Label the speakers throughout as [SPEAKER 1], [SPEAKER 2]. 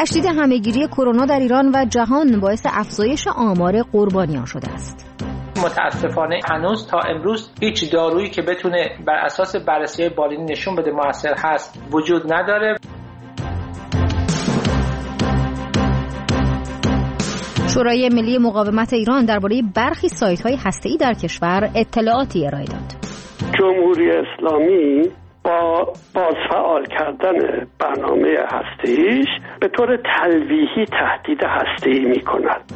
[SPEAKER 1] تشدید همه‌گیری کرونا در ایران و جهان باعث افزایش آمار قربانیان شده است.
[SPEAKER 2] متاسفانه هنوز تا امروز هیچ دارویی که بتونه بر اساس بررسی‌های بالینی نشون بده مؤثر هست وجود نداره.
[SPEAKER 1] شورای ملی مقاومت ایران درباره برخی سایت‌های هسته‌ای در کشور اطلاعاتی ارائه داد.
[SPEAKER 3] جمهوری اسلامی با بازفعال کردن برنامه هسته‌ایش به طور تلویحی تهدید هسته‌ای می‌کند.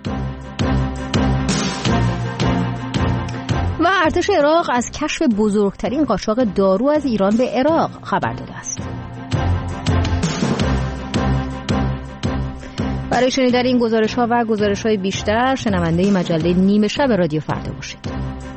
[SPEAKER 1] و ارتش عراق از کشف بزرگترین قاچاق دارو از ایران به عراق خبر داده است. برای شنیدن این گزارش‌ها و گزارش‌های بیشتر شنونده مجله نیمه شب رادیو فردا باشید.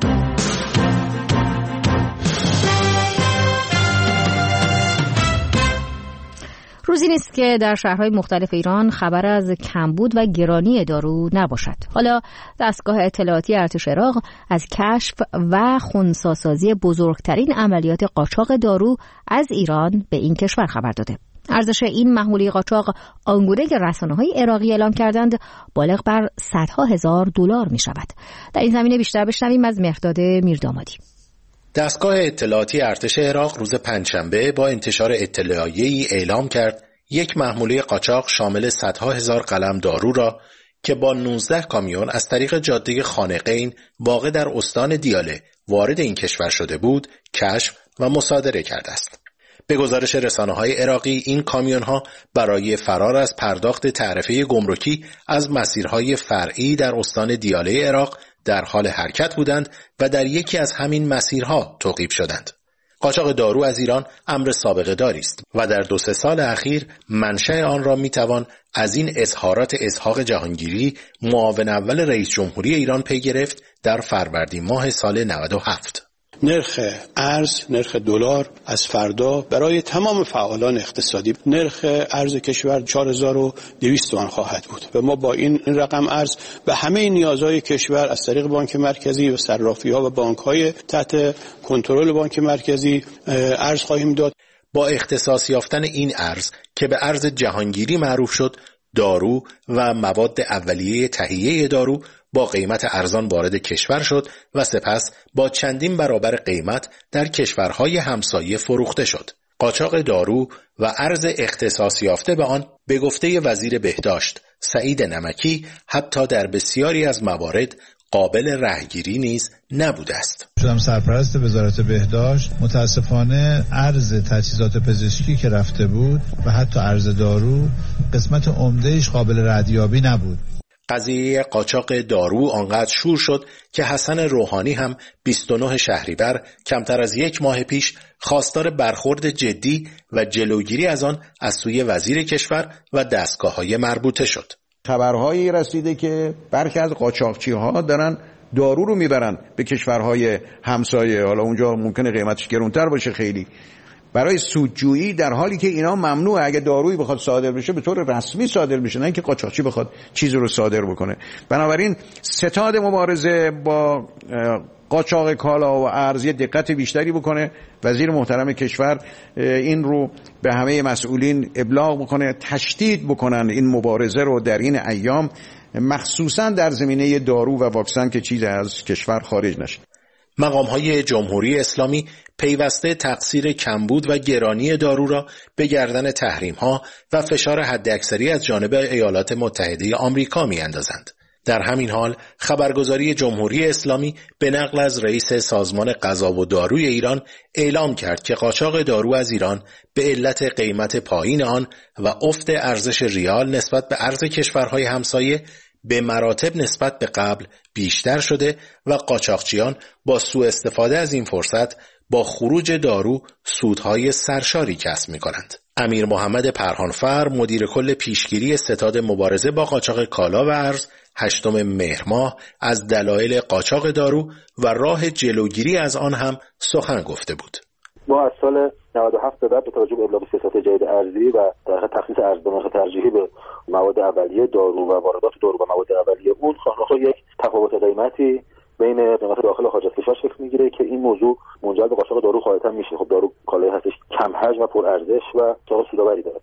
[SPEAKER 1] روزی نیست که در شهرهای مختلف ایران خبر از کمبود و گرانی دارو نباشد. حالا دستگاه اطلاعاتی ارتش عراق از کشف و خنثی‌سازی بزرگترین عملیات قاچاق دارو از ایران به این کشور خبر داده. ارزش این محموله قاچاق آنگونه که رسانه‌های عراقی اعلام کردند بالغ بر صدها هزار دلار می شود. در این زمینه بیشتر بشنویم از مهرداد میردامادی.
[SPEAKER 4] دستگاه اطلاعاتی ارتش عراق روز پنجشنبه با انتشار اطلاعیه‌ای اعلام کرد یک محموله قاچاق شامل صدها هزار قلم دارو را که با 19 کامیون از طریق جاده خانقین واقع در استان دیاله وارد این کشور شده بود کشف و مصادره کرده است. به گزارش رسانه‌های عراقی این کامیون‌ها برای فرار از پرداخت تعرفه گمرکی از مسیرهای فرعی در استان دیاله عراق در حال حرکت بودند و در یکی از همین مسیرها توقیف شدند. قاچاق دارو از ایران امر سابقه داری است و در 2-3 سال اخیر منشأ آن را میتوان از این اظهارات اسحاق جهانگیری معاون اول رئیس جمهوری ایران پی گرفت در فروردین ماه سال 97.
[SPEAKER 5] نرخ ارز، نرخ دلار از فردا برای تمام فعالان اقتصادی نرخ ارز کشور 4200 تومان خواهد بود و ما با این رقم ارز به همه نیازهای کشور از طریق بانک مرکزی و صرافی‌ها و بانک‌های تحت کنترل بانک مرکزی ارز خواهیم داد.
[SPEAKER 4] با اختصاص یافتن این ارز که به ارز جهانگیری معروف شد، دارو و مواد اولیه تهیه دارو با قیمت ارزان وارد کشور شد و سپس با چندین برابر قیمت در کشورهای همسایه فروخته شد. قاچاق دارو و ارز اختصاص یافته به آن به گفته وزیر بهداشت سعید نمکی حتی در بسیاری از موارد قابل رهگیری نیز نبوده است.
[SPEAKER 6] شدم سرپرست وزارت بهداشت. متاسفانه ارز تجهیزات پزشکی که رفته بود و حتی ارز دارو قسمت عمده‌اش قابل ردیابی نبود.
[SPEAKER 4] قضیه قاچاق دارو آنقدر شور شد که حسن روحانی هم 29 شهریور کمتر از 1 ماه پیش خواستار برخورد جدی و جلوگیری از آن از سوی وزیر کشور و دستگاه‌های مربوطه شد.
[SPEAKER 7] خبرهایی رسیده که برخی از قاچاقچی‌ها دارن دارو رو میبرن به کشورهای همسایه، حالا اونجا ممکنه قیمتش گرانتر باشه خیلی، برای سودجویی، در حالی که اینا ممنوعه. اگه دارویی بخواد صادر بشه به طور رسمی صادر بشه، نه اینکه قاچاقچی بخواد چیزی رو صادر بکنه. بنابراین ستاد مبارزه با قاچاق کالا و ارز دقت بیشتری بکنه. وزیر محترم کشور این رو به همه مسئولین ابلاغ بکنه، تشدید بکنن این مبارزه رو در این ایام، مخصوصا در زمینه دارو و واکسن که چیز از کشور خارج نشه.
[SPEAKER 4] مقام‌های جمهوری اسلامی پیوسته تقصیر کمبود و گرانی دارو را به گردن تحریم‌ها و فشار حداکثری از جانب ایالات متحده آمریکا می‌اندازند. در همین حال خبرگزاری جمهوری اسلامی به نقل از رئیس سازمان غذا و داروی ایران اعلام کرد که قاچاق دارو از ایران به علت قیمت پایین آن و افت ارزش ریال نسبت به ارز کشورهای همسایه به مراتب نسبت به قبل بیشتر شده و قاچاقچیان با سوء استفاده از این فرصت با خروج دارو سودهای سرشاری کسب می‌کنند. امیر محمد پرهانفر مدیر کل پیشگیری ستاد مبارزه با قاچاق کالا و ارز 8 مهر ماه از دلایل قاچاق دارو و راه جلوگیری از آن هم سخن گفته بود.
[SPEAKER 8] ما از سال 97 به بعد با توجه به ابلاغ سیاست جدید ارزی و در حقیقت تخصیص ارز به نرخ ترجیحی به مواد اولیه دارو و واردات دارو و مواد اولیه اون خواهر یک تفاوت قیمتی بین قیمت داخل و خارج از کشور شکل میگیره که این موضوع منجر به قاچاق دارو غالبا میشه. خب دارو کالایی هستش کم حجم و پر ارزش و سودآوری داره.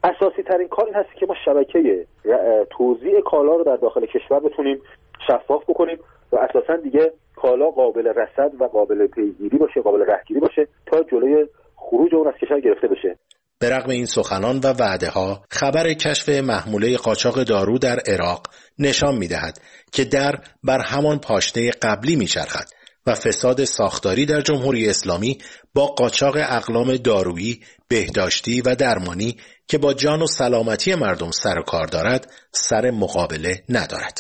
[SPEAKER 8] اساسی ترین کار این هست که ما شبکه توزیع کالا رو در داخل کشور بتونیم شفاف بکنیم و اساسا دیگه کالا قابل رصد و قابل پیگیری باشه، قابل رهگیری باشه تا جلوی خروج اون از کشور گرفته بشه.
[SPEAKER 4] به رغم این سخنان و وعده‌ها، خبر کشف محموله قاچاق دارو در عراق نشان می‌دهد که بر همان پاشنه قبلی می‌چرخد و فساد ساختاری در جمهوری اسلامی با قاچاق اقلام دارویی، بهداشتی و درمانی که با جان و سلامتی مردم سر و کار دارد، سر مقابله ندارد.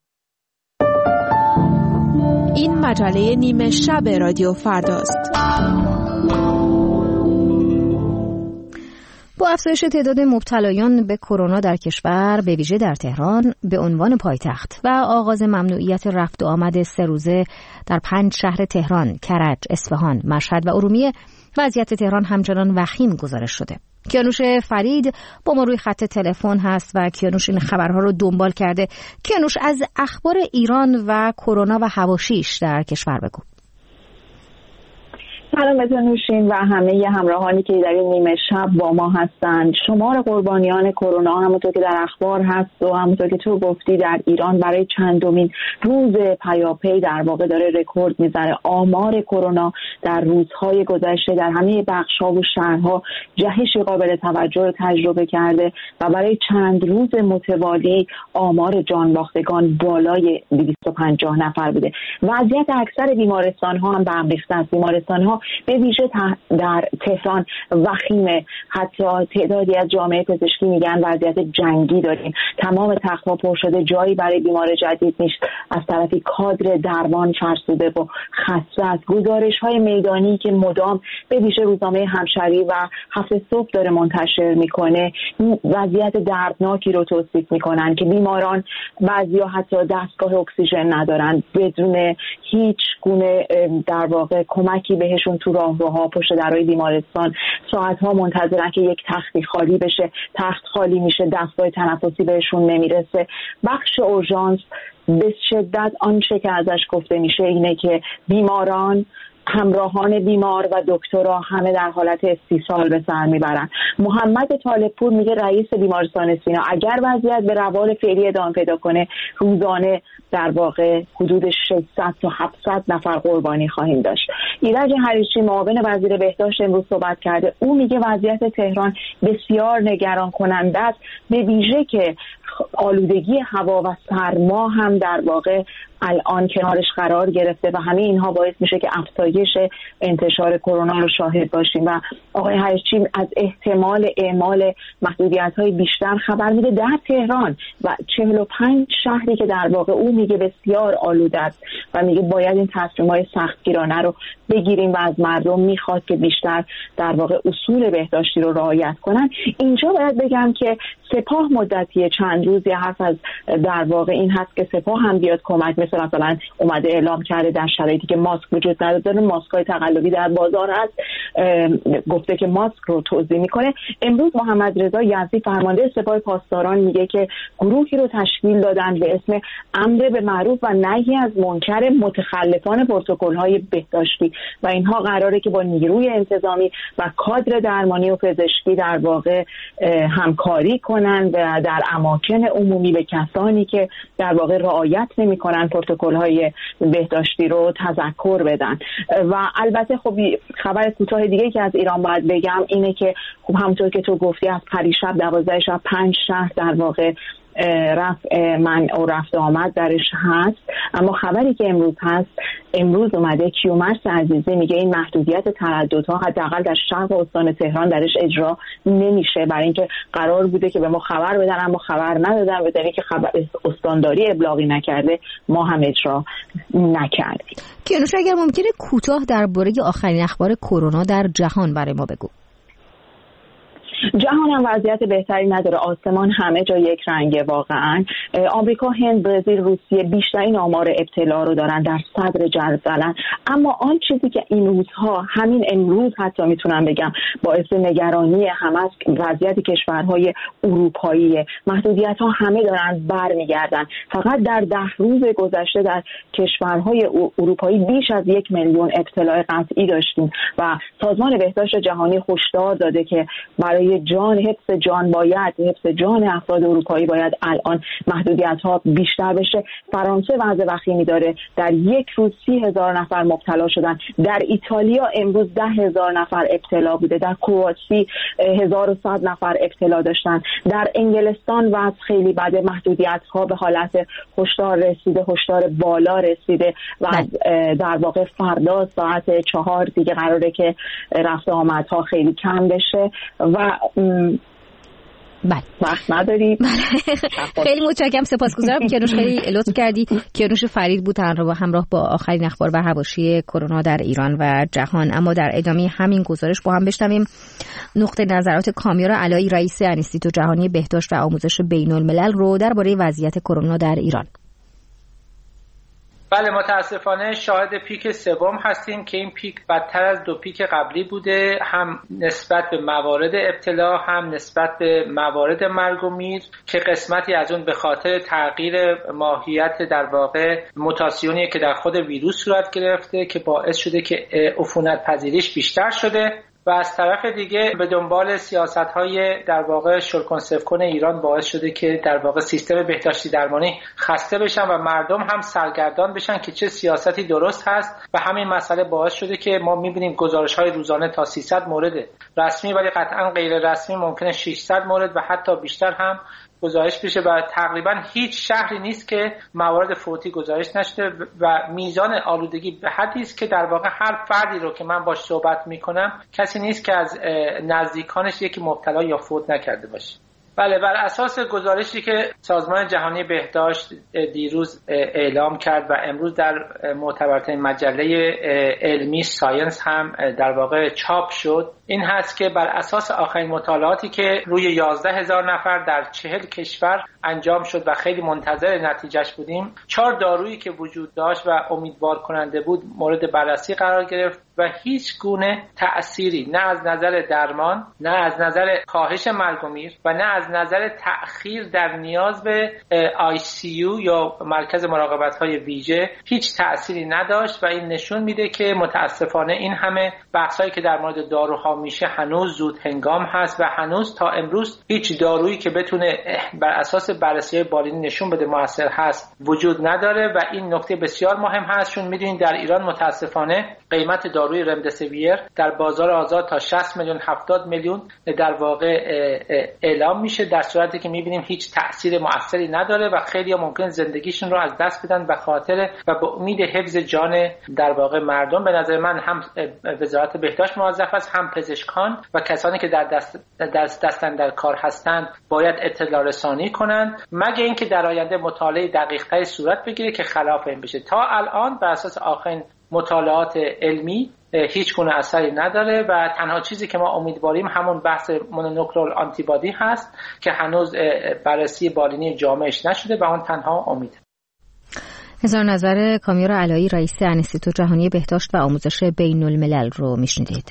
[SPEAKER 9] این مجله نیمه شب رادیو فرداست.
[SPEAKER 1] با افزایش تعداد مبتلایان به کرونا در کشور، به ویژه در تهران به عنوان پایتخت و آغاز ممنوعیت رفت و آمد 3 روزه در 5 شهر تهران، کرج، اصفهان، مشهد و ارومیه، وضعیت تهران همچنان وخیم گزارش شده. کیانوش فرید با ما روی خط تلفن هست و کیانوش این خبرها رو دنبال کرده. کیانوش، از اخبار ایران و کرونا و حواشیش در کشور بگو.
[SPEAKER 10] سلام به تو نوشین و همه همراهانی که در این نیمه شب با ما هستند. شمار قربانیان کرونا همونطور که در اخبار هست و همونطور که تو گفتی در ایران برای چندمین روز پیاپی در واقع داره رکورد میزنه. آمار کرونا در روزهای گذشته در همه بخش‌ها و شهرها جهش قابل توجه رو تجربه کرده و برای چند روز متوالی آمار جانباختگان بالای 250 نفر بوده. وضعیت اکثر بیمارستان‌ها هم به هم ریخته است. بیمارستان‌ها به ویژه در تهران وخیمه. حتی تعدادی از جامعه پزشکی میگن وضعیت جنگی داریم. تمام تخت‌ها پر شده، جایی برای بیمار جدید نیست. از طرفی کادر درمان فرسوده و خسته است. گزارش‌های میدانی که مدام به ویژه روزنامه همشهری و هفت صبح داره منتشر میکنه وضعیت دردناکی رو توصیف میکنن که بیماران بعضیا حتی دستگاه اکسیژن ندارن، بدون هیچ گونه در واقع کمکی بهشون تو راهروها پشت درهای بیمارستان ساعت‌ها منتظرن که یک تختی خالی بشه. تخت خالی میشه، دستگاه تنفسی بهشون نمیرسه. بخش اورژانس به شدت آنچه که ازش گفته میشه اینه که بیماران، همراهان بیمار و دکترها همه در حالت استیصال به سر میبرن. محمد طالبپور میگه رئیس بیمارستان سینا اگر وضعیت به روال فعلی ادامه پیدا کنه روزانه در واقع حدود 600 تا 700 نفر قربانی خواهیم داشت. ایرج حریچی معاون وزیر بهداشت امروز صحبت کرده. او میگه وضعیت تهران بسیار نگران کننده است، به ویژه که آلودگی هوا و سرما هم در واقع الان کنارش قرار گرفته و همه اینها باعث میشه که افزایش انتشار کرونا رو شاهد باشیم. و آقای حریچی از احتمال اعمال محدودیت‌های بیشتر خبر میده در تهران و 45 شهری که در واقع او میگه بسیار آلوده است و میگه باید این تصمیم‌های سختگیرانه رو بگیریم و از مردم میخواد که بیشتر در واقع اصول بهداشتی رو رعایت کنن. اینجا باید بگم که سپاه مدتی چند روزی حرف از در واقع این هست که سپاه هم بیاد کمک، مثلا اومده اعلام کرده در شرایطی که ماسک وجود نداره، ماسک‌های تقلبی در بازار هست، گفته که ماسک رو توزیع میکنه. امروز محمد رضا یزدی فرمانده سپاه پاسداران میگه که گروهی رو تشکیل دادن به اسم امر به معروف و نهی از منکر متخلفان پروتکل‌های بهداشتی و اینها قراره که با نیروی انتظامی و کادر درمانی و پزشکی در واقع همکاری کنن و در اماکن عمومی به کسانی که در واقع رعایت نمی‌کنن پروتکل‌های بهداشتی رو تذکر بدن. و البته خب خبر کوتاه دیگه که از ایران باید بگم اینه که خب همونطور که تو گفتی از پریشب 12 شب 5 شهر در واقع رفع منع و رفت آمد درش هست. اما خبری که امروز هست، امروز اومده کیومرث عزیزی میگه این محدودیت ترددها حداقل در شرق استان تهران درش اجرا نمیشه، برای اینکه قرار بوده که به ما خبر بدن اما خبر ندادن، به دلیلی که خبر استانداری ابلاغی نکرده ما هم اجرا نکردیم.
[SPEAKER 1] کیانوش اگر ممکنه کوتاه درباره آخرین اخبار کرونا در جهان برای ما بگو.
[SPEAKER 10] جهان هم وضعیت بهتری نداره، آسمان همه جا یک رنگه واقعا. آمریکا، هند، برزیل، روسیه بیشترین آمار ابتلا رو دارن، در صدر جدولن. اما آن چیزی که این روزها، همین امروز حتی میتونم بگم باعث نگرانی همه است وضعیت کشورهای اروپایی. محدودیت ها همه دارن برمیگردن. فقط در 10 روز گذشته در کشورهای اروپایی بیش از 1 میلیون ابتلا قطعی داشتیم و سازمان بهداشت جهانی هشدار داده که برای برای حفظ جان افراد اروپایی باید الان محدودیت‌ها بیشتر بشه. فرانسه وضع وخیمی داره، در یک روز 30,000 نفر مبتلا شدن. در ایتالیا امروز 10,000 نفر ابتلا بوده. در کرواسی 1,100 نفر ابتلا داشتن. در انگلستان وضع خیلی بده، محدودیت‌ها به حالت هشدار رسیده، هشدار بالا رسیده و در واقع فردا ساعت 4 دیگه قراره که رفت آمدها خیلی کم بشه و وقت نداریم.
[SPEAKER 1] خیلی متشکرم، سپاسگزارم. کیانوش خیلی لطف کردی. کیانوش فرید بود همراه با آخرین اخبار و حواشی کرونا در ایران و جهان. اما در ادامه همین گزارش با هم بشنویم نقطه نظرات کامیار علایی، رئیس انستیتو جهانی بهداشت و آموزش بین‌الملل رو درباره وضعیت کرونا در ایران.
[SPEAKER 2] بله، متاسفانه شاهد پیک سوم هستیم که این پیک بدتر از 2 پیک قبلی بوده، هم نسبت به موارد ابتلا هم نسبت به موارد مرگ و میر، که قسمتی از اون به خاطر تغییر ماهیت در واقع موتاسیونی که در خود ویروس صورت گرفته که باعث شده که عفونت پذیریش بیشتر شده و از طرف دیگه به دنبال سیاست‌های در واقع شلکنسفکن ایران باعث شده که در واقع سیستم بهداشتی درمانی خسته بشن و مردم هم سرگردان بشن که چه سیاستی درست هست و همین مسئله باعث شده که ما می‌بینیم گزارش‌های روزانه تا 300 مورد رسمی ولی قطعاً غیر رسمی ممکنه 600 مورد و حتی بیشتر هم گزارش بشه و تقریبا هیچ شهری نیست که موارد فوتی گزارش نشده و میزان آلودگی به حدی است که در واقع هر فردی رو که من باش صحبت میکنم کسی نیست که از نزدیکانش یکی مبتلا یا فوت نکرده باشه. بله، بر اساس گزارشی که سازمان جهانی بهداشت دیروز اعلام کرد و امروز در معتبرترین مجله علمی ساینس هم در واقع چاپ شد، این هست که بر اساس آخرین مطالعاتی که روی 11,000 نفر در 40 کشور انجام شد و خیلی منتظر نتیجهش بودیم، 4 دارویی که وجود داشت و امیدوار کننده بود مورد بررسی قرار گرفت و هیچ گونه تأثیری نه از نظر درمان، نه از نظر کاهش مرگ و میر و نه از نظر تأخیر در نیاز به ICU یا مرکز مراقبت‌های ویژه هیچ تأثیری نداشت و این نشون میده که متاسفانه این همه بحثایی که در مورد داروها میشه هنوز زود هنگام هست و هنوز تا امروز هیچ دارویی که بتونه بر اساس بررسی بالینی نشون بده موثر هست وجود نداره و این نکته بسیار مهم هست، چون میدونید در ایران متاسفانه قیمت داروی رمدسیویر در بازار آزاد تا 60 میلیون 70 میلیون در واقع اعلام میشه، در صورتی که میبینیم هیچ تأثیر مؤثری نداره و خیلی ممکن زندگیشون رو از دست بدن به خاطر و به امید حفظ جان در واقع مردم. به نظر من هم وزارت بهداشت موظف است، هم پزشکان و کسانی که در دستن در کار هستند باید اطلاع رسانی کنند، مگه اینکه در آینده مطالعه دقیق‌تری صورت بگیره که خلاف این بشه. تا الان بر اساس آخرین مطالعات علمی هیچ گونه اثری نداره و تنها چیزی که ما امیدواریم همون بحث مونونوکلونال آنتیبادی هست که هنوز بررسی بالینی جامعش نشده و اون تنها امید.
[SPEAKER 1] هزار نظر کامیار علایی، رئیس انستیتو جهانی بهداشت و آموزش بین‌الملل رو میشنیدید.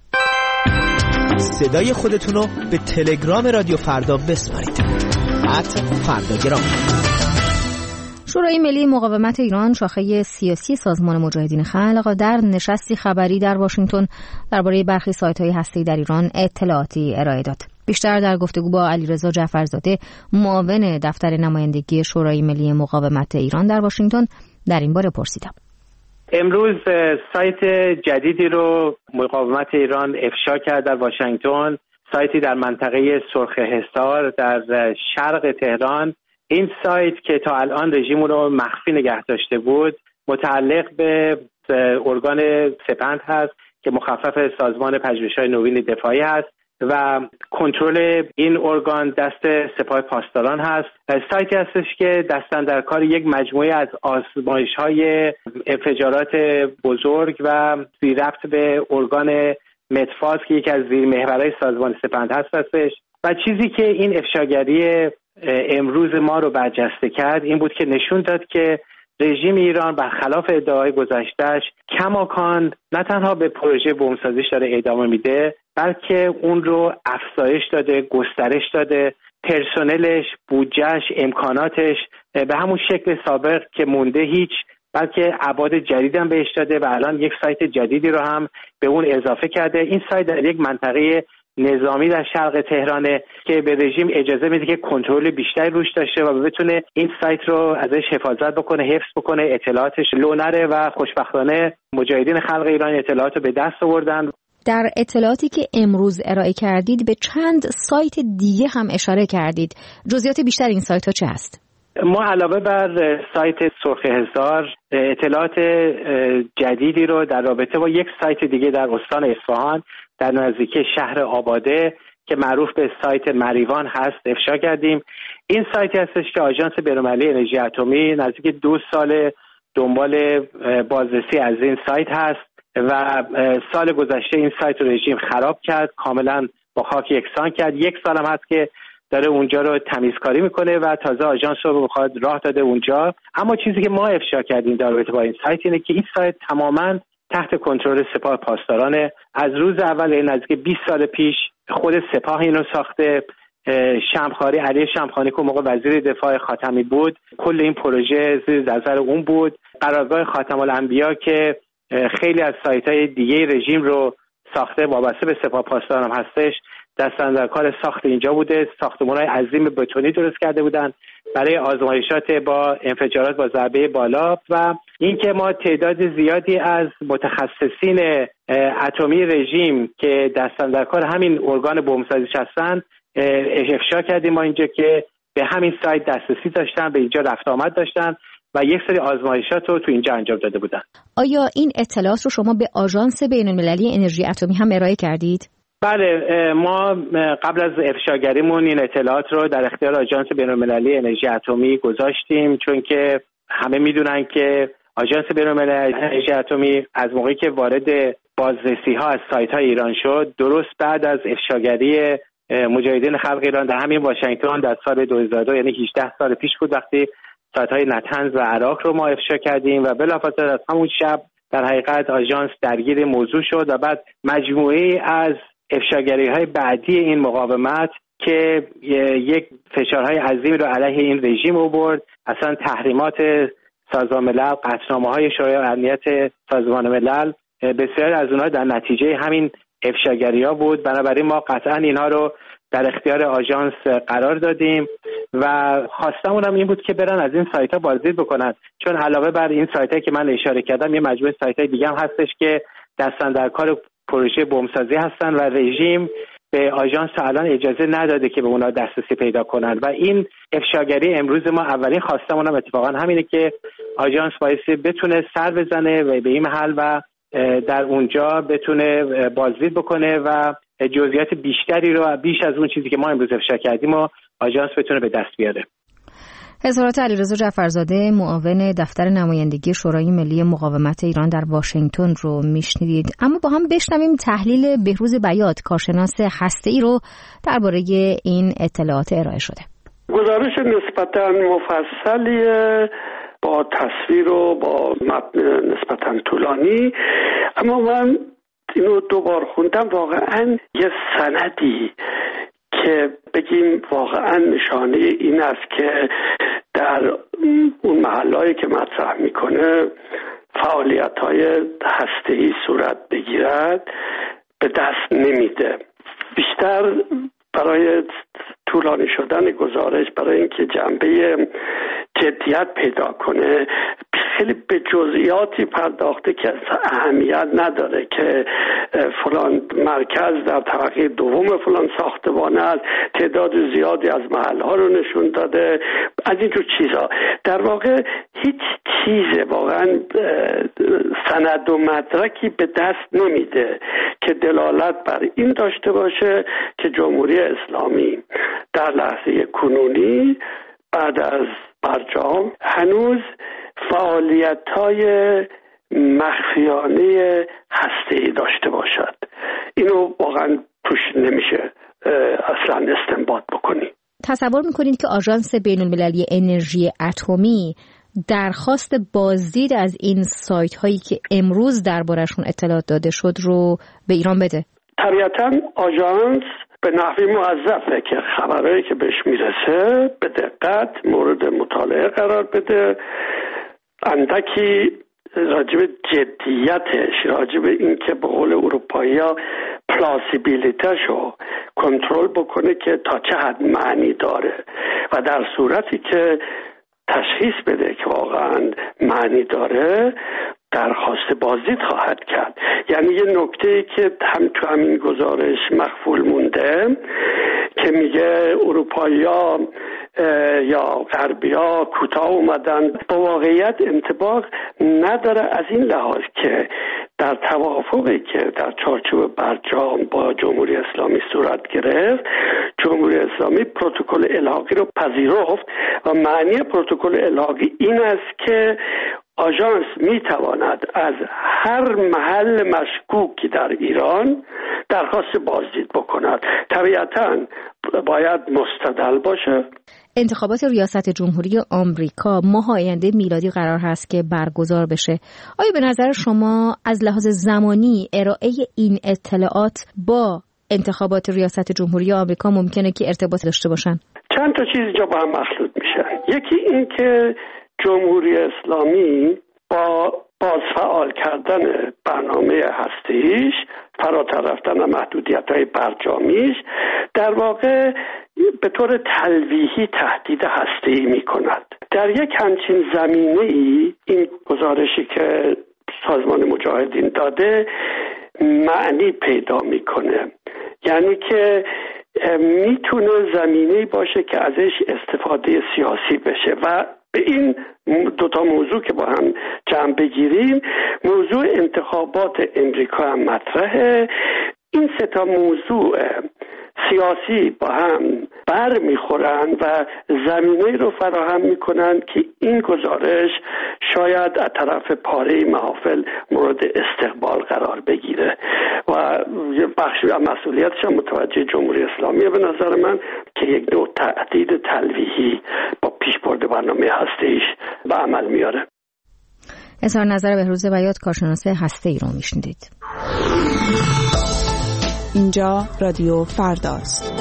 [SPEAKER 11] صدای خودتون رو به تلگرام رادیو فردا بسپارید. @فرداگرام.
[SPEAKER 1] شورای ملی مقاومت ایران، شاخه سیاسی سازمان مجاهدین خلق، در نشستی خبری در واشنگتن درباره برخی سایت‌های هسته‌ای در ایران اطلاعاتی ارائه داد. بیشتر در گفتگو با علیرضا جعفرزاده، معاون دفتر نمایندگی شورای ملی مقاومت ایران در واشنگتن، در این باره پرسیدم.
[SPEAKER 12] امروز سایت جدیدی رو مقاومت ایران افشا کرد در واشنگتن، سایتی در منطقه سرخ حصار در شرق تهران. این سایت که تا الان رژیم رو مخفی نگه داشته بود متعلق به ارگان سپند هست که مخفف سازمان پژوهش‌های نوین دفاعی هست و کنترل این ارگان دست سپاه پاسداران هست. سایتی هستش که دستن در کار یک مجموعه از آزمایش‌های انفجارات بزرگ و بی ربط به ارگان مدفاز که یکی از زیر محورهای سازمان سپند هستش و چیزی که این افشاگری امروز ما رو برجسته کرد این بود که نشون داد که رژیم ایران برخلاف ادعای گذشتهش کماکان نه تنها به پروژه بمبسازیش داره ادامه میده بلکه اون رو افزایش داده، گسترش داده، پرسنلش، بودجهش، امکاناتش به همون شکل سابق که مونده هیچ، بلکه ابعاد جدید هم بهش داده و الان یک سایت جدیدی رو هم به اون اضافه کرده. این سایت در یک منطقه نظامی در شرق تهرانه که به رژیم اجازه میده که کنترل بیشتری روش داشته و بتونه این سایت رو ازش حفاظت بکنه، حفظ بکنه، اطلاعاتش لو نره و خوشبختانه مجاهدین خلق ایران اطلاعات رو به دست آوردن.
[SPEAKER 1] در اطلاعاتی که امروز ارائه کردید به چند سایت دیگه هم اشاره کردید. جزئیات بیشتر این سایت ها چه هست؟
[SPEAKER 12] ما علاوه بر سایت سرخ حصار اطلاعات جدیدی رو در رابطه با یک سایت دیگه در استان اصفهان در نزدیکی شهر آباده که معروف به سایت مریوان هست افشا کردیم. این سایتی هستش که آژانس بین‌المللی انرژی اتمی نزدیک 2 سال دنبال بازرسی از این سایت هست و سال گذشته این سایت رو رژیم خراب کرد، کاملا با خاک یکسان کرد. 1 سال هم هست که داره اونجا رو تمیزکاری میکنه و تازه آژانس رو بخواد راه داده اونجا. اما چیزی که ما افشا کردیم در رابطه با این سایت اینه که این سایت تماما تحت کنترل سپاه پاسدارانه. از روز اول نزدیک 20 سال پیش خود سپاه اینو ساخته. شمخانی، علی شمخانی که موقع وزیر دفاع خاتمی بود، کل این پروژه زیر نظر اون بود. قرارگاه خاتم الانبیا که خیلی از سایت‌های دیگه رژیم رو ساخته وابسته به سپاه پاسداران هستش، دستن در کار ساخت اینجا بوده. ساختمان‌های عظیم بتونی درست کرده بودن برای آزمایشات با انفجارات با ضربه بالا و اینکه ما تعداد زیادی از متخصصین اتمی رژیم که دستن در کار همین ارگان بمبسازیش هستن افشا کردیم ما اینجا که به همین سایت دسترسی داشتن، به اینجا رفت آمد داشتن و یک سری آزمایشات رو تو اینجا انجام داده بودن.
[SPEAKER 1] آیا این اطلاعات رو شما به آژانس بین‌المللی انرژی اتمی هم ارائه کردید؟
[SPEAKER 12] بله، ما قبل از افشاگریمون این اطلاعات رو در اختیار آژانس بین‌المللی انرژی اتمی گذاشتیم، چون که همه میدونن که آژانس بین‌المللی انرژی اتمی از موقعی که وارد بازرسی‌ها از سایت‌های ایران شد، درست بعد از افشاگری مجاهدین خلق ایران در همین واشنگتن در سال 2002، یعنی 18 سال پیش بود، وقتی سایت‌های نتنز و عراق رو ما افشا کردیم و بلافاصله از همون شب در حقیقت آژانس درگیر موضوع شد و بعد مجموعه از افشاگری‌های بعدی این مقاومت که یک فشارهای عظیمی رو علیه این رژیم آورد، اصلا تحریمات سازمان ملل، قطعنامه‌های شورای امنیت سازمان ملل، بسیاری از اونها در نتیجه همین افشاگری‌ها بود. بنابراین ما قطعا اینها رو در اختیار آژانس قرار دادیم و خواستمون هم این بود که برن از این سایت‌ها بازدید بکنن، چون علاوه بر این سایت‌هایی که من اشاره کردم یه مجموعه سایت‌های دیگه هم هستش که دستن در کار پروژه بمبسازی هستن و رژیم به آژانس الان اجازه نداده که به اونا دسترسی پیدا کنن و این افشاگری امروز ما اولین خواستمون هم اتفاقا همینه که آژانس بایستی بتونه سر بزنه و به این محل و در اونجا بتونه بازدید بکنه و جزئیات بیشتری رو بیش از اون چیزی که ما امروز افشا کردیم و آژانس بتونه به دست بیاره.
[SPEAKER 1] حضرت علیرضا جعفرزاده، معاون دفتر نمایندگی شورای ملی مقاومت ایران در واشنگتن رو میشنیدید. اما با هم بشنویم تحلیل بهروز بیات، کارشناس هسته‌ای رو درباره این اطلاعات ارائه شده.
[SPEAKER 3] گزارش نسبتاً مفصلیه با تصویر و با متن نسبتاً طولانی، اما من اینو دوبار خوندم. واقعاً یه سندی که بگیم واقعاً نشانه این است که در اون محلهایی که مطرح میکنه فعالیت‌های هسته‌ای صورت بگیرد به دست نمیده. بیشتر برای طولانی شدن گزارش، برای اینکه جنبه جدیت پیدا کنه، خیلی به جزئیاتی پرداخته که اهمیت نداره که فلان مرکز در طبقه دوم فلان ساختمان است، تعداد زیادی از محلها رو نشون داده، از اینجور چیزا. در واقع هیچ چیز واقعا سند و مدرکی به دست نمیده که دلالت بر این داشته باشه که جمهوری اسلامی در لحظه کنونی بعد از برجام هنوز فعالیت‌های مخفیانه هسته‌ای داشته باشد. اینو واقعا توش نمیشه اصلا استنباط بکنی.
[SPEAKER 1] تصور میکنید که آژانس بین‌المللی انرژی اتمی درخواست بازدید از این سایت هایی که امروز دربارشون اطلاعات داده شد رو به ایران بده؟
[SPEAKER 3] طبیعتاً آژانس به نحوی موظفه که خبرهایی که بهش میرسه به دقت مورد مطالعه قرار بده، اندکی راجب جدیتش، راجب این که به قول اروپایی‌ها پلاسیبیلیتشو کنترل بکنه که تا چه حد معنی داره و در صورتی که تشخیص بده که واقعا معنی داره درخواست بازدید خواهد کرد. یعنی یه نکته که هم تو همین گزارش مخفول مونده که میگه اروپایی‌ها یا غربی‌ها کوتاه اومدن، با واقعیت انطباق نداره از این لحاظ که در توافقی که در چارچوب برجام با جمهوری اسلامی صورت گرفت، جمهوری اسلامی پروتکل الحاقی رو پذیرفت و معنی پروتکل الحاقی این است که آژانس میتواند از هر محل مشکوکی در ایران درخواست بازدید بکند. طبیعتاً باید مستدل باشه.
[SPEAKER 1] انتخابات ریاست جمهوری آمریکا ماه آینده میلادی قرار هست که برگزار بشه. آیا به نظر شما از لحاظ زمانی ارائه این اطلاعات با انتخابات ریاست جمهوری آمریکا ممکنه که ارتباط داشته باشن؟
[SPEAKER 3] چند تا چیز جا با هم مخلوط میشن. یکی این که جمهوری اسلامی با بازفعال کردن برنامه هسته‌ایش، فراتر رفتن محدودیت‌های برجامیش، در واقع به طور تلویحی تهدید هسته‌ای می‌کند. در یک همچین زمینه‌ای این گزارشی که سازمان مجاهدین داده معنی پیدا می‌کنه، یعنی که میتونه زمینه‌ای باشه که ازش استفاده سیاسی بشه و به این دوتا موضوع که با هم جمع بگیریم، موضوع انتخابات امریکا هم مطرحه. این سه تا موضوع سیاسی با هم بر میخورن و زمینه رو فراهم میکنن که این گزارش شاید از طرف پاره محافل مورد استقبال قرار بگیره و یه بخشی از مسئولیتش هم متوجه جمهوری اسلامیه به نظر من که یک نوع تهدید تلویحی با پیشبرد برنامه هسته‌ایش به عمل میاره.
[SPEAKER 1] اظهار نظر بهروز بیات، کارشناس هسته‌ای رو میشنیدید.
[SPEAKER 9] اینجا رادیو فرداست.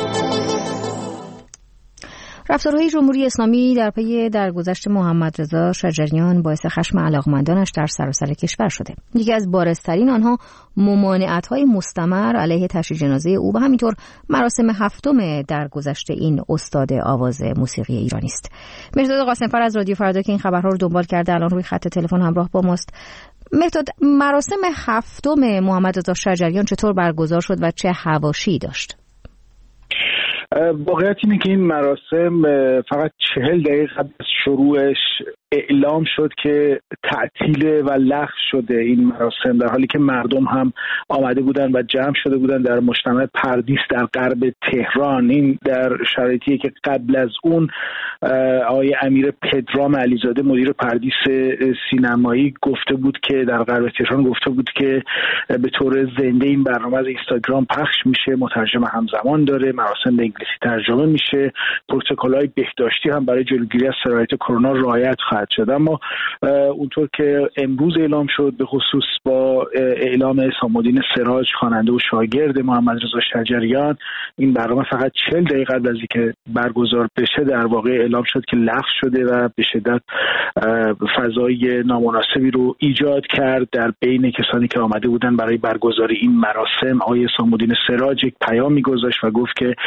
[SPEAKER 1] رفتارهای جمهوری اسلامی در پی درگذشت محمد رضا شجریان باعث خشم علاقمندانش در سراسر کشور شده. یکی از بارزترین آنها ممانعت‌های مستمر علیه تشییع جنازه او و همینطور مراسم هفتم درگذشت این استاد آواز موسیقی ایرانی است. مهرداد قاسمفر از رادیو فردا که این خبرها رو دنبال کرده الان روی خط تلفن همراه با ماست. مهرداد، مراسم هفتم محمد رضا شجریان چطور برگزار شد و چه حواشی داشت؟
[SPEAKER 13] واقعیت اینه که این مراسم فقط 40 دقیقه قبل از شروعش اعلام شد که تعطیل و لغو شده این مراسم، در حالی که مردم هم آمده بودن و جمع شده بودن در مجتمع پردیس در غرب تهران. این در شرایطیه که قبل از اون آقای امیر پدرام علیزاده مدیر پردیس سینمایی گفته بود که در غرب تهران گفته بود که به طور زنده این برنامه از اینستاگرام پخش میشه، مترجم همزمان داره، مراسم به انگلیسی ترجمه میشه، پروتکل‌های بهداشتی هم برای جلوگیری از سرایت کرونا رعایت خواهد شد. اما اونطور که امروز اعلام شد، به خصوص با اعلام صمودین سراج خواننده و شاگرد محمد رضا شجریان، این برنامه فقط 40 دقیقه قبل از اینکه برگزار بشه در واقع اعلام شد که لغو شده و به شدت فضای نامناسبی رو ایجاد کرد در بین کسانی که آمده بودن برای برگزاری این مراسم. آقای صمودین سراج یک پیامی گذاشت و گفت که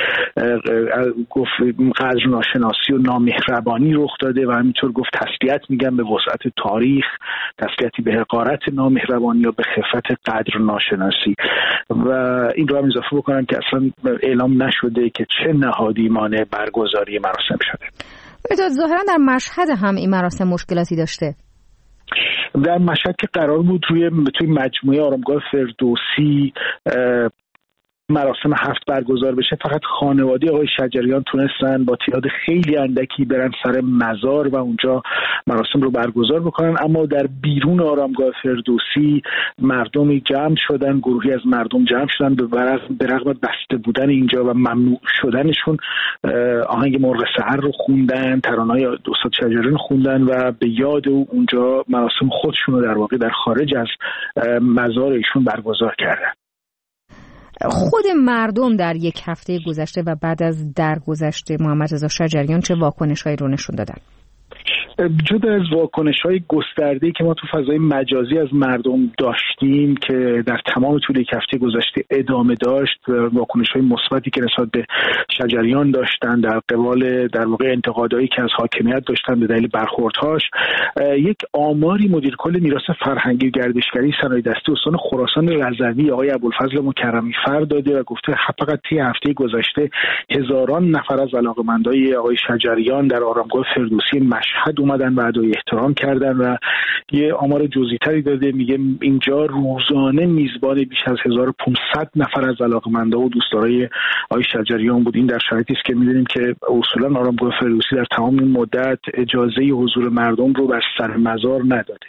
[SPEAKER 13] قدر ناشناسی و نامهربانی رخ داده و همینطور گفت تسلیت میگم به وسعت تاریخ، تسلیتی به حقارت نامهربانی یا به خفت قدر ناشناسی. و این رو هم اضافه بکنم که اصلا اعلام نشده که چه نهادی مانع برگزاری مراسم شده.
[SPEAKER 1] ظاهرا در مشهد هم این مراسم مشکلاتی داشته.
[SPEAKER 13] در مشهد که قرار بود توی مجموعه آرامگاه فردوسی مراسم هفت برگزار بشه، فقط خانواده آقای شجریان تونستن با تعداد خیلی اندکی برن سر مزار و اونجا مراسم رو برگزار بکنن. اما در بیرون آرامگاه فردوسی مردمی جمع شدن، گروهی از مردم جمع شدن به رغم بسته بودن اینجا و ممنوع شدنشون آهنگ مرغ سحر رو خوندن، ترانه‌های استاد شجریان خوندن و به یاد اونجا مراسم خودشون رو در واقع در خارج از مزار ایشون برگزار کردن.
[SPEAKER 1] خود مردم در یک هفته گذشته و بعد از درگذشت محمد رضا شجریان چه واکنش‌هایی رو نشون دادن؟
[SPEAKER 13] جدا از واکنش‌های گسترده‌ای که ما تو فضای مجازی از مردم داشتیم که در تمام طول یک هفته گذشته ادامه داشت، واکنش‌های مثبتی که نسبت به شجریان داشتن در قبال در واقع انتقادایی که از حاکمیت داشتن به دلیل برخوردهاش، یک آماری مدیر کل میراث فرهنگی و گردشگری صنایع دستی استان خراسان رضوی آقای ابوالفضل مکرمی فرد داده و گفته فقط طی هفته گذشته هزاران نفر از علاقه‌مندای آقای شجریان در آرامگاه فردوسی مشهد اومدن و ادای احترام کردن و یه آمار جزئی‌تری داده، میگه اینجا روزانه میزبان بیش از 1500 نفر از علاقه‌مندا و دوستدارای آقای شجریان بود. این در شرایطی است که می‌دونیم که اصولاً آرامگاه فردوسی در تمام این مدت اجازه حضور مردم رو بر سر مزار نداده.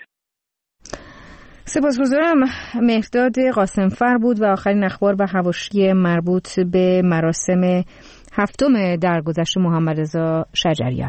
[SPEAKER 1] سپاسگزارم. مهرداد قاسمفر بود و آخرین اخبار و حواشی مربوط به مراسم هفتم درگذشت محمد رضا شجریان.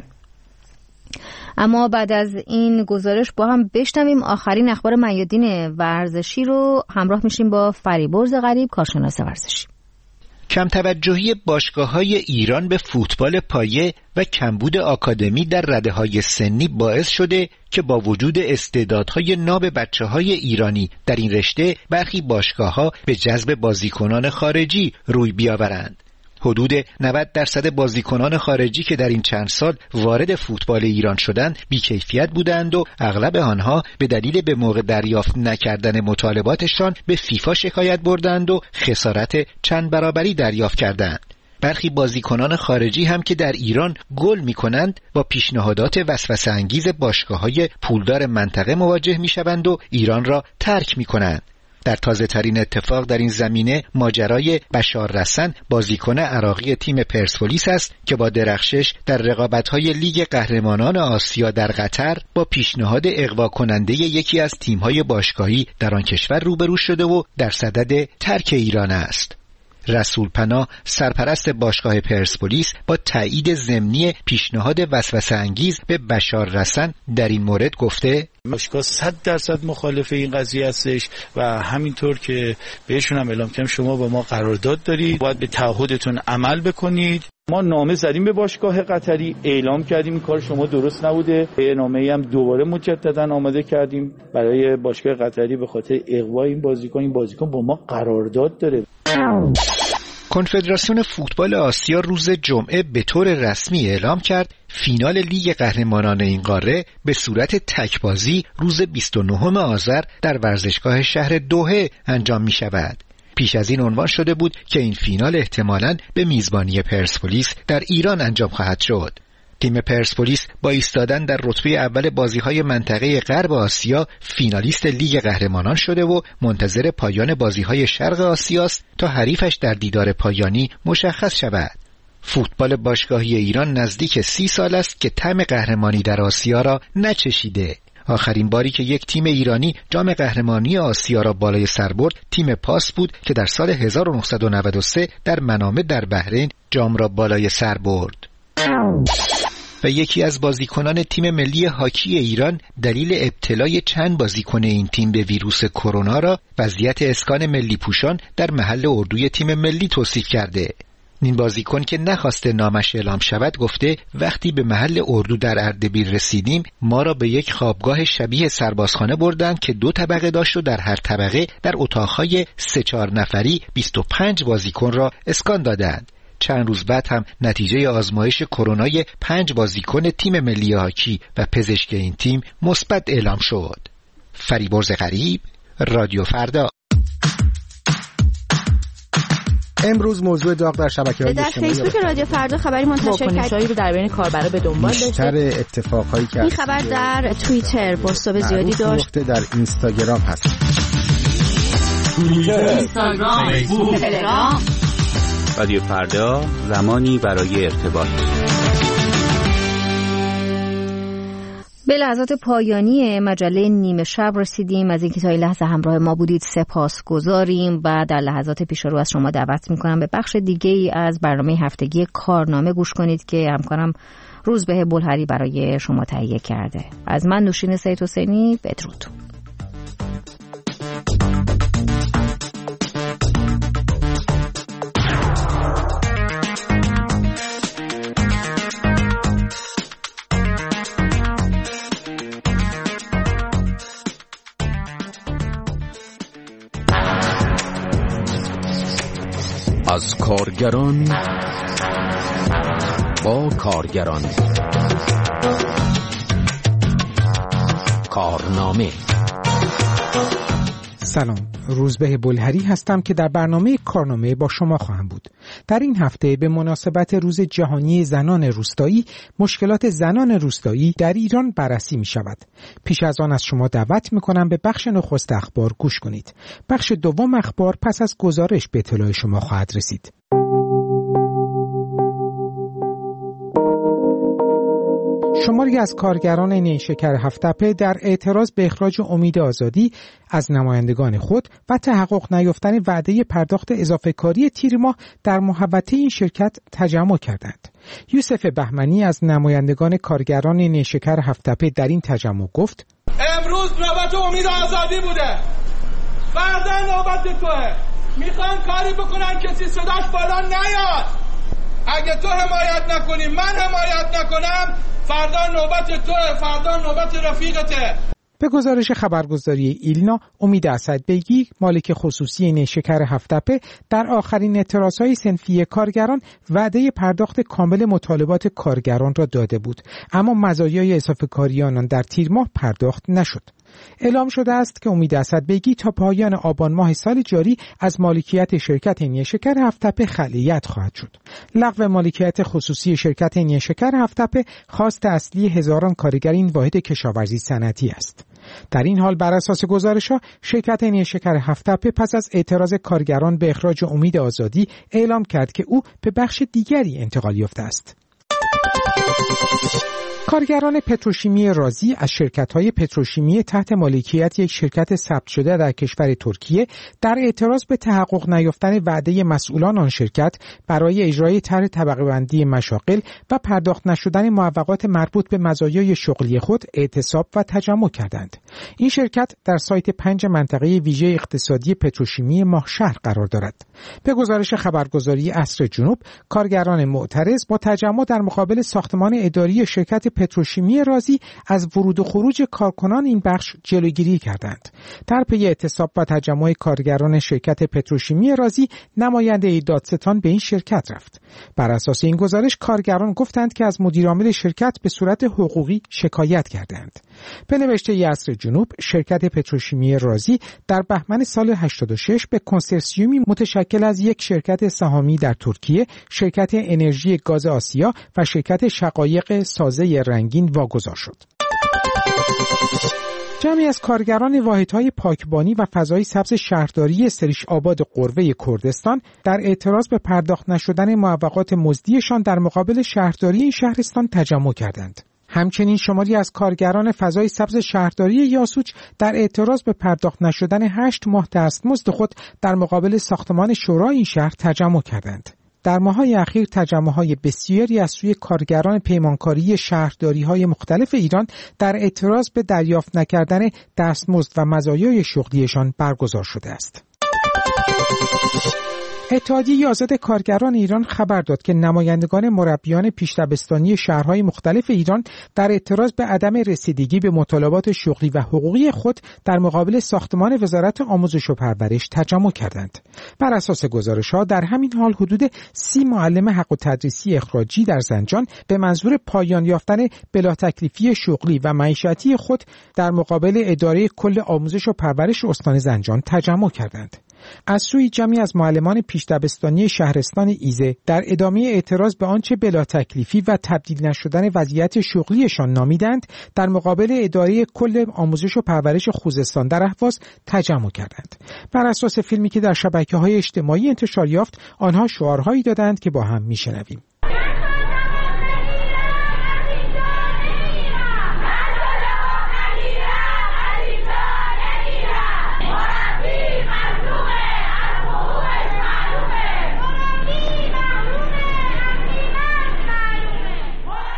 [SPEAKER 1] اما بعد از این گزارش با هم بشنویم آخرین اخبار میادین ورزشی رو. همراه میشیم با فریبرز غریب، کارشناس ورزشی.
[SPEAKER 14] کم توجهی باشگاه‌های ایران به فوتبال پایه و کمبود آکادمی در رده‌های سنی باعث شده که با وجود استعدادهای ناب بچه‌های ایرانی در این رشته برخی باشگاه‌ها به جذب بازیکنان خارجی روی بیاورند. حدود 90% بازیکنان خارجی که در این چند سال وارد فوتبال ایران شدند بی‌کیفیت بودند و اغلب آنها به دلیل به موقع دریافت نکردن مطالباتشان به فیفا شکایت بردند و خسارت چند برابری دریافت کردند. برخی بازیکنان خارجی هم که در ایران گل می‌کنند با پیشنهادات وسوسه انگیز باشگاه‌های پولدار منطقه مواجه می‌شوند و ایران را ترک می‌کنند. در تازه ترین اتفاق در این زمینه ماجرای بشار رسن، بازیکن عراقی تیم پرسپولیس است که با درخشش در رقابت‌های لیگ قهرمانان آسیا در قطر با پیشنهاد اغوا کننده یکی از تیم‌های باشگاهی در آن کشور روبرو شده و در صدد ترک ایران است. رسول پناه سرپرست باشگاه پرسپولیس با تایید ضمنی پیشنهاد وسوسه انگیز به بشار رسن در این مورد گفته
[SPEAKER 15] باشگاه 100% مخالف این قضیه هستش و همینطور که بهشون هم اعلام کردم شما با ما قرارداد دارید، باید به تعهدتون عمل بکنید. ما نامه زدیم به باشگاه قطری، اعلام کردیم این کار شما درست نبوده. نامه‌ای هم دوباره مجددا آماده کردیم برای باشگاه قطری به خاطر اغوا این بازیکن با ما قرارداد داره.
[SPEAKER 14] کنفدراسیون فوتبال آسیا روز جمعه به طور رسمی اعلام کرد فینال لیگ قهرمانان این قاره به صورت تکبازی روز 29 آذر در ورزشگاه شهر دوحه انجام می شود. پیش از این عنوان شده بود که این فینال احتمالاً به میزبانی پرسپولیس در ایران انجام خواهد شد. تیم پرسپولیس با ایستادن در رتبه اول بازی‌های منطقه غرب آسیا فینالیست لیگ قهرمانان شده و منتظر پایان بازی‌های شرق آسیاست تا حریفش در دیدار پایانی مشخص شود. فوتبال باشگاهی ایران نزدیک 30 سال است که طعم قهرمانی در آسیا را نچشیده. آخرین باری که یک تیم ایرانی جام قهرمانی آسیا را بالای سر برد تیم پاس بود که در سال 1993 در منامه در بحرین جام را بالای سر برد. و یکی از بازیکنان تیم ملی هاکی ایران دلیل ابتلای چند بازیکن این تیم به ویروس کرونا را وضعیت اسکان ملی پوشان در محل اردوی تیم ملی توصیف کرده. این بازیکن که نخواسته نامش اعلام شود گفته وقتی به محل اردو در اردبیل رسیدیم ما را به یک خوابگاه شبیه سربازخانه بردند که 2 طبقه داشت و در هر طبقه در اتاقهای 3-4 نفری 25 بازیکن را اسکان دادند. چند روز بعد هم نتیجه آزمایش کرونای 5 بازیکن تیم ملی هاکی و پزشک این تیم مثبت اعلام شد. فریبرز غریب، رادیو فردا.
[SPEAKER 16] امروز موضوع داغ در شبکه‌های اجتماعی
[SPEAKER 9] در فیسبوک رادیو فردا خبری منتشر
[SPEAKER 16] واکنش‌هایی
[SPEAKER 9] رو در بین کاربرا به دنبال داشته.
[SPEAKER 16] بیشتر اتفاقایی که
[SPEAKER 9] این خبر در توییتر پست‌های زیادی داشت.
[SPEAKER 16] در اینستاگرام هست.
[SPEAKER 17] اینستاگرام، فیسبوک، تلگرام. رادیو فردا، زمانی برای ارتباط.
[SPEAKER 1] به لحظات پایانی مجله نیمه شب رسیدیم. از اینکه تا این لحظه همراه ما بودید سپاسگزاریم و در لحظات پیش رو از شما دعوت میکنم به بخش دیگه ای از برنامه هفتگی کارنامه گوش کنید که همکارم روزبه بلهری برای شما تهیه کرده. از من نوشین سید حسینی، بدرود.
[SPEAKER 18] از کارگران با کارگران. کارنامه.
[SPEAKER 16] سلام، روزبه بلهری هستم که در برنامه کارنامه با شما خواهم بود. در این هفته به مناسبت روز جهانی زنان روستایی، مشکلات زنان روستایی در ایران بررسی می شود. پیش از آن از شما دعوت می کنم به بخش نخست اخبار گوش کنید. بخش دوم اخبار پس از گزارش به اطلاع شما خواهد رسید. شماری از کارگران نیشکر هفت‌تپه در اعتراض به اخراج امید آزادی از نمایندگان خود و تحقق نیافتن وعده پرداخت اضافه کاری تیر ماه در محوطه این شرکت تجمع کردند. یوسف بهمنی از نمایندگان کارگران نیشکر هفت‌تپه در این تجمع گفت:
[SPEAKER 19] امروز نوبت امید آزادی بوده، فردا نوبت توه. میخوان کاری بکنن کسی صداش بالا نیاد. اگه تو حمایت نکنی، من حمایت نکنم، فردا نوبت توه، فردا نوبت رفیقته.
[SPEAKER 16] به گزارش خبرگزاری ایلنا، امید اسدبگی، مالک خصوصی نیشکر هفت‌تپه، در آخرین اعتراضهای صنفی کارگران وعده پرداخت کامل مطالبات کارگران را داده بود، اما مزایای اضافه کاری آنان در تیر ماه پرداخت نشد. اعلام شده است که امید اسدبگی تا پایان آبان ماه سال جاری از مالکیت شرکت نیشکر هفت‌تپه خلیعت خواهد شد. لغو مالکیت خصوصی شرکت نیشکر هفت‌تپه خواست اصلی هزاران کارگر این واحد کشاورزی صنعتی است. در این حال بر اساس گزارش‌ها شرکت نیشکر هفت‌تپه پس از اعتراض کارگران به اخراج امید آزادی اعلام کرد که او به بخش دیگری انتقال یافته است. کارگران پتروشیمی رازی از شرکت‌های پتروشیمی تحت مالکیت یک شرکت ثبت شده در کشور ترکیه در اعتراض به تحقق نیافتن وعده مسئولان آن شرکت برای اجرای طرح طبقه بندی مشاغل و پرداخت نشدن معوقات مربوط به مزایای شغلی خود اعتصاب و تجمع کردند. این شرکت در سایت 5 منطقه ویژه اقتصادی پتروشیمی ماهشهر قرار دارد. به گزارش خبرگزاری عصر جنوب، کارگران معترض با تجمع در مقابل ساختمان اداری شرکت پتروشیمی رازی از ورود و خروج کارکنان این بخش جلوگیری کردند. در پی اعتصاب و تجمع کارگران شرکت پتروشیمی رازی، نماینده دادستان به این شرکت رفت. بر اساس این گزارش کارگران گفتند که از مدیرعامل شرکت به صورت حقوقی شکایت کردند. به نوشته عصر جنوب، شرکت پتروشیمی رازی در بهمن سال 86 به کنسرسیومی متشکل از یک شرکت سهامی در ترکیه، شرکت انرژی گاز آسیا و شرکت شقایق سازه رنگین واگذار شد. جمعی از کارگران واحدهای پاکبانی و فضای سبز شهرداری سریش آباد قروه کردستان در اعتراض به پرداخت نشدن معوقات مزدیشان در مقابل شهرداری این شهرستان تجمع کردند. همچنین شماری از کارگران فضای سبز شهرداری یاسوج در اعتراض به پرداخت نشدن 8 ماه دستمزد خود در مقابل ساختمان شورای این شهر تجمع کردند. در ماه‌های اخیر تجمع‌های بسیاری از سوی کارگران پیمانکاری شهرداری‌های مختلف ایران در اعتراض به دریافت نکردن دستمزد و مزایای شغلیشان برگزار شده است. اتحادیه آزاد کارگران ایران خبر داد که نمایندگان مربیان پیش‌دبستانی شهرهای مختلف ایران در اعتراض به عدم رسیدگی به مطالبات شغلی و حقوقی خود در مقابل ساختمان وزارت آموزش و پرورش تجمع کردند. بر اساس گزارش‌ها در همین حال حدود 30 معلم حق التدریسی اخراجی در زنجان به منظور پایان یافتن بلا تکلیفی شغلی و معیشتی خود در مقابل اداره کل آموزش و پرورش استان زنجان تجمع کردند. از سوی جمعی از معلمان پیش‌دبستانی شهرستان ایزه در ادامه اعتراض به آنچه بلا تکلیفی و تبدیل نشدن وضعیت شغلیشان نامیدند، در مقابل اداره کل آموزش و پرورش خوزستان در اهواز تجمع کردند. بر اساس فیلمی که در شبکه‌های اجتماعی انتشار یافت، آنها شعارهایی دادند که با هم میشنویم.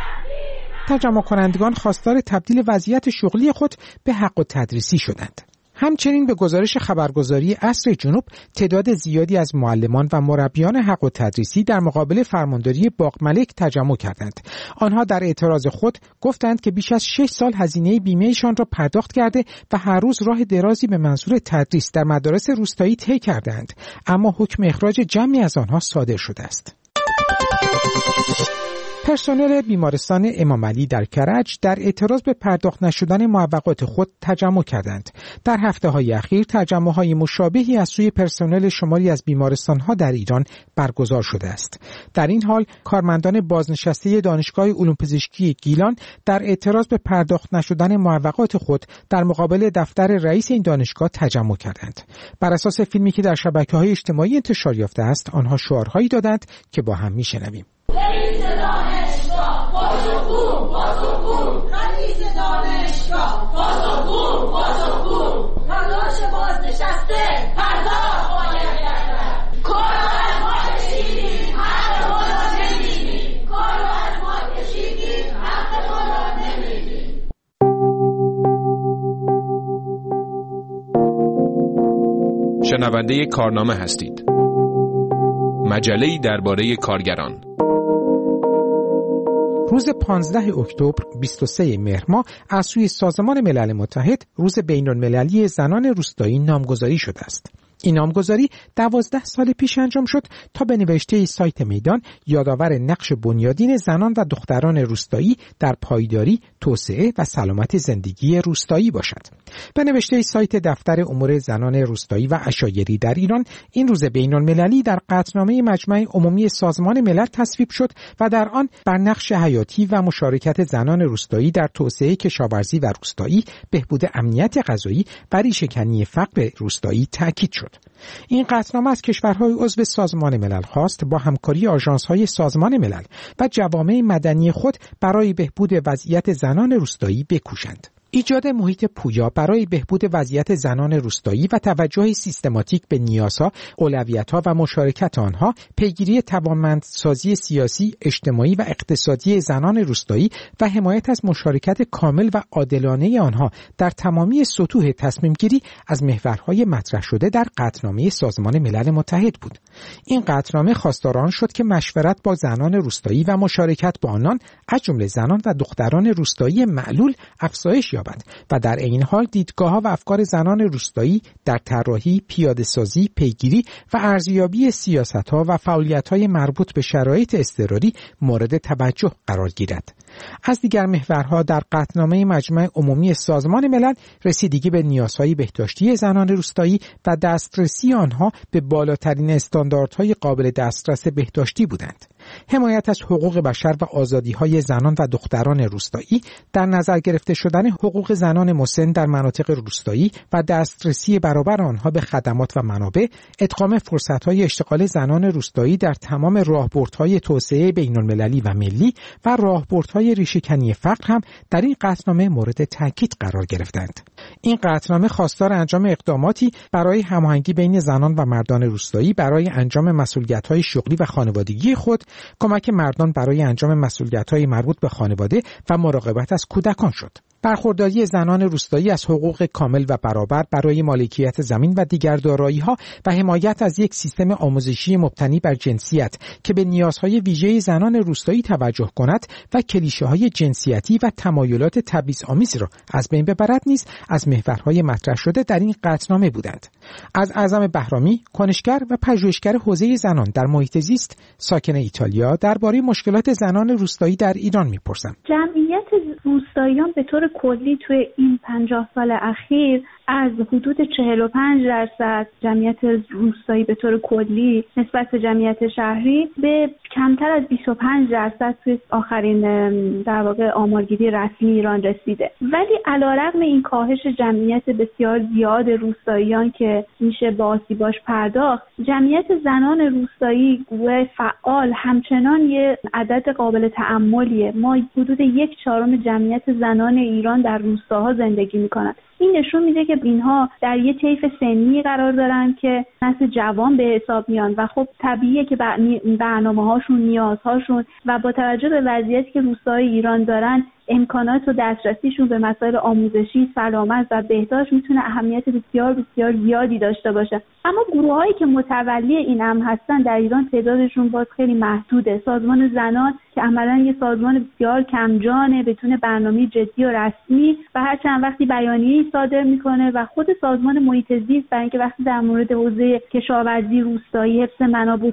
[SPEAKER 16] تجمع کنندگان خواستار تبدیل وضعیت شغلی خود به حق التدریسی شدند. همچنین به گزارش خبرگزاری عصر جنوب تعداد زیادی از معلمان و مربیان حق و تدریسی در مقابل فرمانداری باغ ملک تجمع کردند. آنها در اعتراض خود گفتند که بیش از 6 سال هزینه بیمه‌شان را پرداخت کرده و هر روز راه درازی به منظور تدریس در مدارس روستایی طی کردند، اما حکم اخراج جمعی از آنها صادر شده است. پرسنل بیمارستان امام علی در کرج در اعتراض به پرداخت نشدن معوقات خود تجمع کردند. در هفته‌های اخیر تجمع‌های مشابهی از سوی پرسنل شماری از بیمارستان‌ها در ایران برگزار شده است. در این حال کارمندان بازنشسته دانشگاه علوم پزشکی گیلان در اعتراض به پرداخت نشدن معوقات خود در مقابل دفتر رئیس این دانشگاه تجمع کردند. بر اساس فیلمی که در شبکه‌های اجتماعی انتشار یافته است، آنها شعارهایی دادند که با هم میشنویم.
[SPEAKER 20] رئیس دانشگاه پاسخگو پاسخگو، رئیس دانشگاه پاسخگو پاسخگو، تلاش بازنشسته پرداخت باید گردد. کارو از ما کشیدیم حق ما را نمیدیم، کارو از ما کشیدیم حق ما را نمیدیم.
[SPEAKER 18] شنونده کارنامه هستید. مجله‌ای درباره کارگران.
[SPEAKER 16] روز 15 اکتبر 23 مهر ماه از سوی سازمان ملل متحد روز بین‌المللی زنان روستایی نامگذاری شده است. این نامگذاری 12 سال پیش انجام شد تا به نوشته سایت میدان یادآور نقش بنیادین زنان و دختران روستایی در پایداری، توسعه و سلامت زندگی روستایی باشد. به نوشته سایت دفتر امور زنان روستایی و عشایری در ایران، این روز بین‌المللی در قطعنامه مجمع عمومی سازمان ملل تصویب شد و در آن بر نقش حیاتی و مشارکت زنان روستایی در توسعه کشاورزی و روستایی، بهبود امنیت غذایی و ریشه‌کنی فقر روستایی تاکید شد. این قطعنامه از کشورهای عضو سازمان ملل خواست با همکاری آژانس‌های سازمان ملل و جوامع مدنی خود برای بهبود وضعیت زنان روستایی بکوشند. ایجاد محیط پویا برای بهبود وضعیت زنان روستایی و توجه سیستماتیک به نیازها، اولویت‌ها و مشارکت آنها، پیگیری توانمندسازی سیاسی، اجتماعی و اقتصادی زنان روستایی و حمایت از مشارکت کامل و عادلانه آنها در تمامی سطوح تصمیم‌گیری از محورهای مطرح شده در قطعنامه سازمان ملل متحد بود. این قطعنامه خواستار آن شد که مشورت با زنان روستایی و مشارکت با آنان از جمله زنان و دختران روستایی معلول افزایش یابد و در این حال دیدگاه‌ها و افکار زنان روستایی در طراحی، پیاده‌سازی، پیگیری و ارزیابی سیاست‌ها و فعالیت‌های مربوط به شرایط اضطراری مورد توجه قرار گیرد. از دیگر محورها در قطعنامه مجمع عمومی سازمان ملل رسیدگی به نیازهای بهداشتی زنان روستایی و دسترسی آنها به بالاترین استانداردهای قابل دسترس بهداشتی بودند. حمایت از حقوق بشر و آزادی‌های زنان و دختران روستایی، در نظر گرفته شدن حقوق زنان مسن در مناطق روستایی و دسترسی برابر آنها به خدمات و منابع، ادغام فرصت‌های اشتغال زنان روستایی در تمام راهبردهای توسعه بین‌المللی و ملی و راهبردهای ریشه‌کنی فقر هم در این قطعنامه مورد تاکید قرار گرفتند. این قطعنامه خواستار انجام اقداماتی برای هماهنگی بین زنان و مردان روستایی برای انجام مسئولیت‌های شغلی و خانوادگی خود، کمک مردان برای انجام مسئولیت‌های مربوط به خانواده و مراقبت از کودکان شد. برخورداری زنان روستایی از حقوق کامل و برابر برای مالکیت زمین و دیگر دارایی‌ها و حمایت از یک سیستم آموزشی مبتنی بر جنسیت که به نیازهای ویژه زنان روستایی توجه کند و کلیشه‌های جنسیتی و تمایلات تبعیض‌آمیز را از بین ببرد نیز از محورهای مطرح شده در این قطعنامه بودند. از اعظم بهرامی، کنشگر و پژوهشگر حوزه زنان در محیط زیست ساکن ایتالیا درباره مشکلات زنان روستایی در ایران می‌پرسم.
[SPEAKER 21] جمعیت روستاییان به طور کلی توی این 50 سال اخیر از حدود 45% جمعیت روستایی به طور کلی نسبت به جمعیت شهری به کمتر از 25% توی آخرین در واقع آمارگیری رسمی ایران رسیده. ولی علیرغم این کاهش جمعیت بسیار زیاد روستاییان که میشه با آسیباش پرداخت، جمعیت زنان روستایی و فعال همچنان یه عدد قابل تأملیه. ما حدود 1/4 جمعیت زنان ایران در روستاها زندگی میکنن. این نشون میده که اینها در یه طیف سنی قرار دارن که نسل جوان به حساب میان و خب طبیعیه که برنامه‌هاشون، نیازهاشون و با توجه به وضعیتی که روستاهای ایران دارن امکانات و دسترسیشون به مسائل آموزشی، سلامت و بهداشت میتونه اهمیت بسیار بسیار زیادی داشته باشه. اما گروه‌هایی که متولی این امر هستن در ایران تعدادشون باز خیلی محدوده. سازمان زنان که عملاً یه سازمان بسیار کمجانه بدون برنامه جدی و رسمی و هر چند وقتی بیانیه‌ای صادر میکنه و خود سازمان محیط زیست برای اینکه وقتی در مورد حوزه کشاورزی، روستایی، حفظ منابع